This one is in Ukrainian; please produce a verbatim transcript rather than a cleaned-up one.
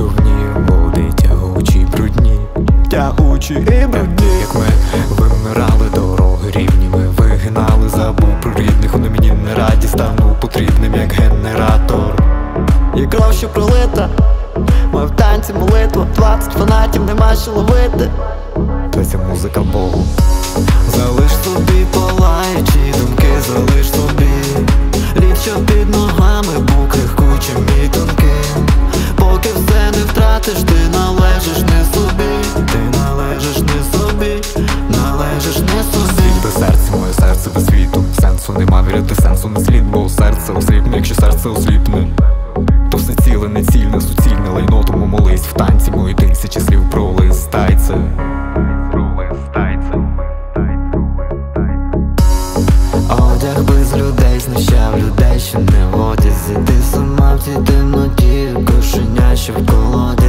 човні, води тягучі, брудні, тягучі і брудні. Як ми вимирали, дороги рівні, ми вигинали, забув про рідних. Вони мені не раді, стану потрібним, як генератор. І кров, що пролита, ми в танці молитва, двадцять фанатів, нема що ловити. Твоя музика Богу. Залиш собі палаючі думки, залиш собі лід, що під ногами був крихкучим і тонким. Поки все не втратиш, ти належиш не собі, ти належиш не собі, належиш не собі. Світ без серця, моє серце без світу. Сенсу нема, вірити сенсу не слід, бо серце осліпне, якщо серце осліпне, то все ціле, не цільне, суцільне лайно. Тому молись в танці, мої тисячі слів пролистай це. Одяг без людей знущав людей, що не в одязі. Ти сама в цій темноті, кошеня, що в колоді.